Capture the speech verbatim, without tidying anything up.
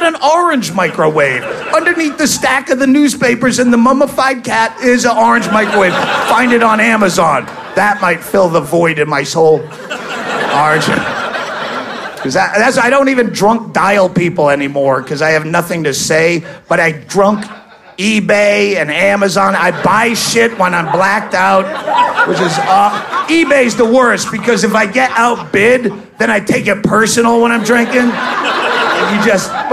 an orange microwave. Underneath the stack of the newspapers and the mummified cat is an orange microwave. Find it on Amazon. That might fill the void in my soul. Orange. Because that, that's, I don't even drunk dial people anymore because I have nothing to say, but I drunk eBay and Amazon. I buy shit when I'm blacked out, which is, uh, eBay's the worst because if I get outbid, then I take it personal when I'm drinking. You just